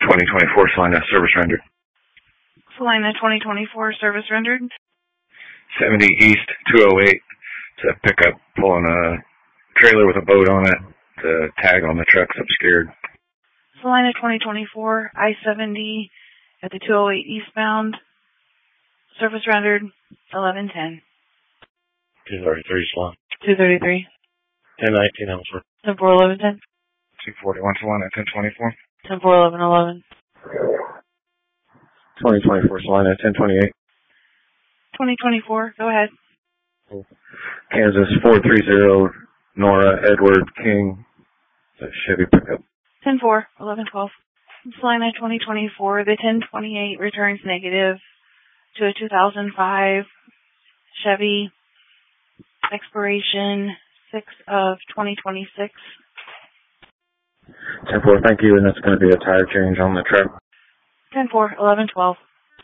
2024 Salina, service rendered. Salina 2024, service rendered. 70 East 208. It's a pickup pulling a trailer with a boat on it. The tag on the truck's obscured. Salina 2024, I-70 at the 208 eastbound. Service rendered 1110. 233 Salina. 233. 1019 Ellsworth. 10-4-11-10. 241 Salina, 1024. 10-4-11-11. 2024 Salina, 1028. 2024, go ahead. Kansas 430 Nora Edward King. It's a Chevy pickup. 10-4-11-12. Salina 2024, the 1028 returns negative to a 2005 Chevy, expiration 6 of 2026. 10-4, thank you, and that's going to be a tire change on the truck. 10-4-11-12.